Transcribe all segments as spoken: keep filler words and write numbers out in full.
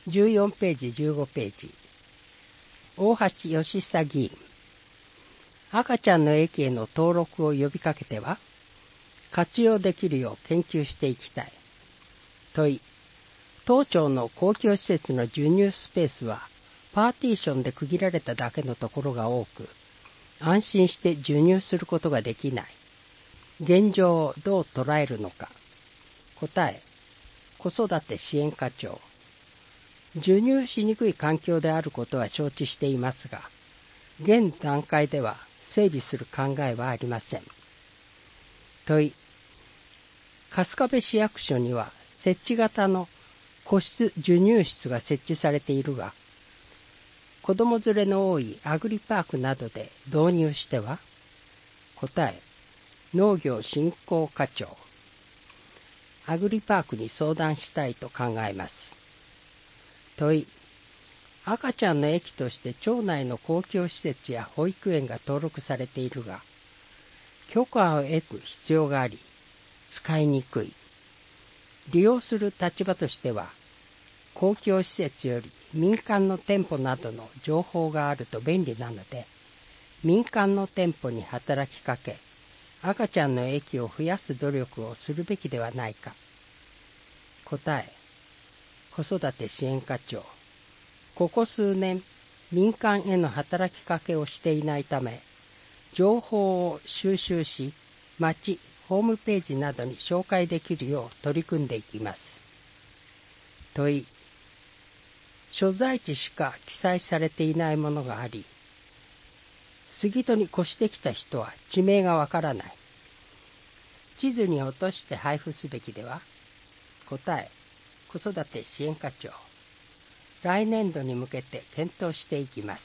じゅうよんページ、じゅうごページ。大橋義久議員。赤ちゃんの駅への登録を呼びかけては、活用できるよう研究していきたい。問い。当庁の公共施設の授乳スペースは、パーティションで区切られただけのところが多く、安心して授乳することができない。現状をどう捉えるのか。答え。子育て支援課長。授乳しにくい環境であることは承知していますが、現段階では整備する考えはありません。問い。春日部市役所には設置型の個室授乳室が設置されているが、子供連れの多いアグリパークなどで導入しては。答え。農業振興課長。アグリパークに相談したいと考えます。問い。赤ちゃんの駅として町内の公共施設や保育園が登録されているが、許可を得る必要があり、使いにくい。利用する立場としては、公共施設より民間の店舗などの情報があると便利なので、民間の店舗に働きかけ、赤ちゃんの駅を増やす努力をするべきではないか。答え。子育て支援課長。ここ数年、民間への働きかけをしていないため、情報を収集し、町、ホームページなどに紹介できるよう取り組んでいきます。問い。所在地しか記載されていないものがあり、杉戸に越してきた人は地名がわからない。地図に落として配布すべきでは。答え。子育て支援課長。来年度に向けて検討していきます。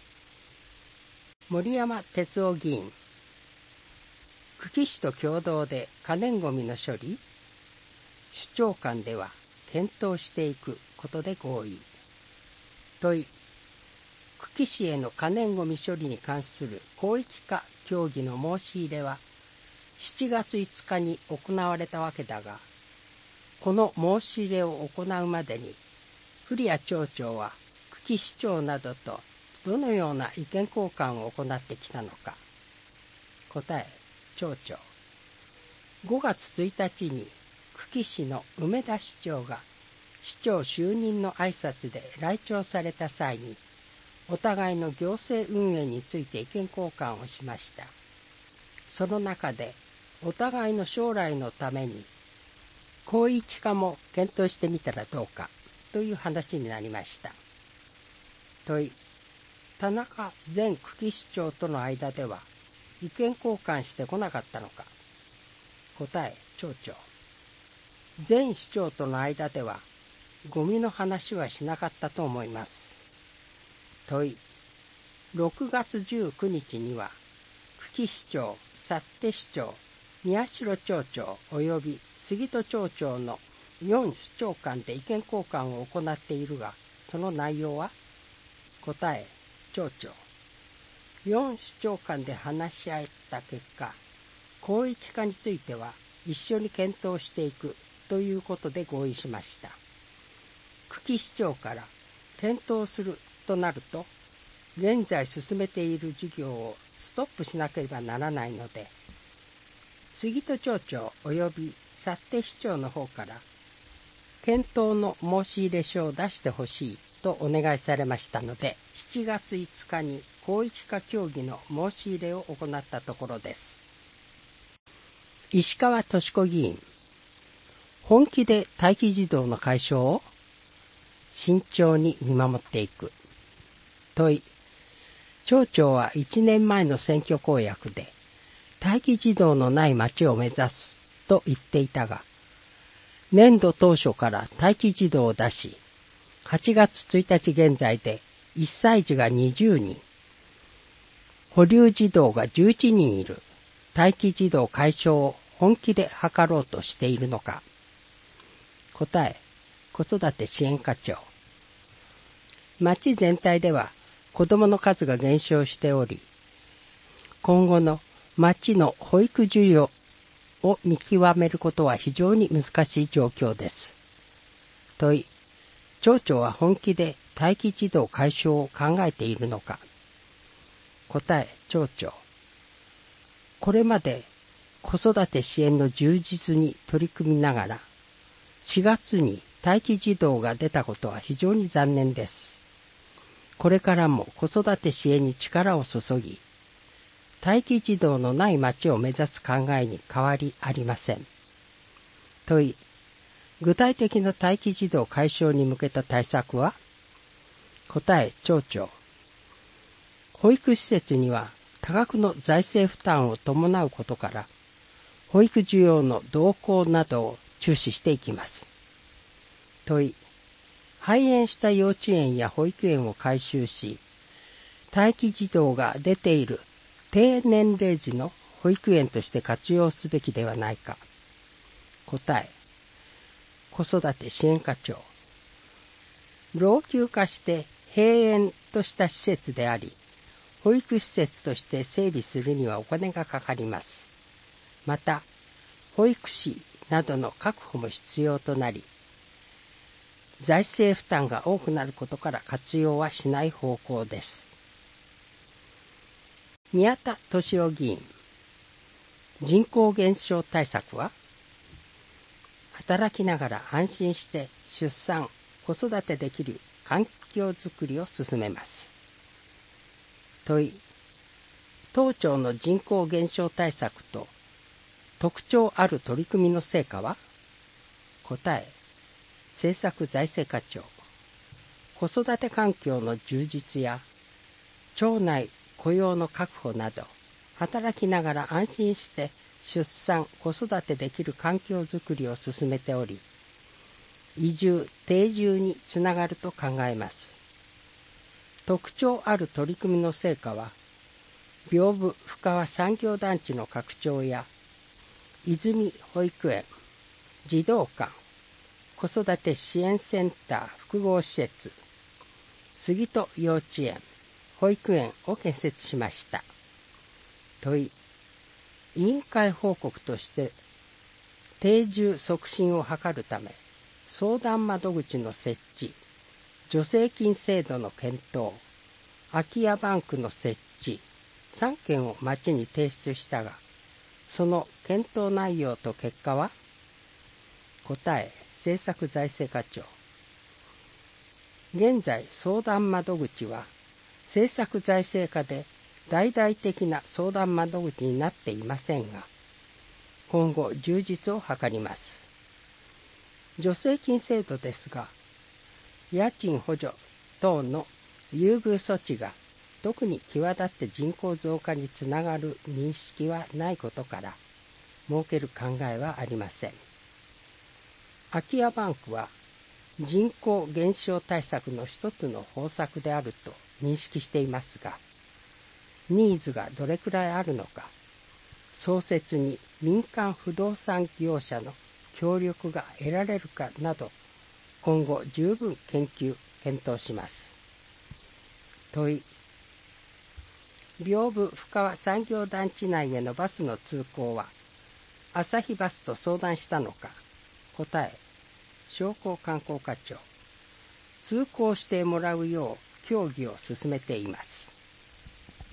森山哲夫議員。久喜市と共同で可燃ごみの処理、首長間では検討していくことで合意。問い。久喜市への可燃ごみ処理に関する広域化協議の申し入れはしちがついつかに行われたわけだが、この申し入れを行うまでに古谷町長は久喜市長などとどのような意見交換を行ってきたのか。答え。町長。ごがつついたちに久喜市の梅田市長が市長就任の挨拶で来庁された際に、お互いの行政運営について意見交換をしました。その中で、お互いの将来のために、広域化も検討してみたらどうか、という話になりました。問い。田中前久喜市長との間では、意見交換してこなかったのか。答え。町長。前市長との間では、ゴミの話はしなかったと思います。問い。ろくがつじゅうくにちには、久喜市長、幸手市長、宮代町長及び杉戸町長のよん首長間で意見交換を行っているが、その内容は。答え。町長。よん首長間で話し合った結果、広域化については一緒に検討していくということで合意しました。久喜市長から検討するとなると、現在進めている事業をストップしなければならないので、杉戸町長及び幸手市長の方から検討の申し入れ書を出してほしいとお願いされましたので、しちがついつかに広域化協議の申し入れを行ったところです。石川敏子議員。本気で待機児童の解消を慎重に見守っていく。問い。町長はいちねんまえの選挙公約で待機児童のない町を目指すと言っていたが、年度当初から待機児童を出し、はちがつついたち現在でいっさい児がにじゅうにん、保留児童がじゅういちにんいる待機児童解消を本気で図ろうとしているのか。答え。子育て支援課長。町全体では子どもの数が減少しており、今後の町の保育需要を見極めることは非常に難しい状況です。問い。 町長は本気で待機児童解消を考えているのか。答え、町長。これまで子育て支援の充実に取り組みながら、しがつに待機児童が出たことは非常に残念です。これからも子育て支援に力を注ぎ、待機児童のない町を目指す考えに変わりありません。問い、具体的な待機児童解消に向けた対策は？答え、町長。保育施設には多額の財政負担を伴うことから、保育需要の動向などを注視していきます。問い、廃園した幼稚園や保育園を改修し、待機児童が出ている低年齢児の保育園として活用すべきではないか。答え、子育て支援課長。老朽化して閉園とした施設であり、保育施設として整備するにはお金がかかります。また、保育士などの確保も必要となり、財政負担が多くなることから活用はしない方向です。宮田俊夫議員、人口減少対策は？働きながら安心して出産、子育てできる環境づくりを進めます。問い、当庁の人口減少対策と特徴ある取り組みの成果は？答え、政策財政課長。子育て環境の充実や町内雇用の確保など、働きながら安心して出産、子育てできる環境づくりを進めており、移住、定住につながると考えます。特徴ある取り組みの成果は、屏風深川産業団地の拡張や、泉保育園、児童館、子育て支援センター複合施設、杉戸幼稚園、保育園を建設しました。問い、委員会報告として、定住促進を図るため、相談窓口の設置、助成金制度の検討、空き家バンクの設置、さんけんを町に提出したが、その検討内容と結果は？答え、政策財政課長。現在、相談窓口は、政策財政課で大々的な相談窓口になっていませんが、今後充実を図ります。助成金制度ですが、家賃補助等の優遇措置が特に際立って人口増加につながる認識はないことから、設ける考えはありません。空き家バンクは人口減少対策の一つの方策であると認識していますが、ニーズがどれくらいあるのか、創設に民間不動産業者の協力が得られるかなど、今後十分研究、検討します。問い、屏風深川産業団地内へのバスの通行は、朝日バスと相談したのか。答え、商工観光課長。通行してもらうよう協議を進めています。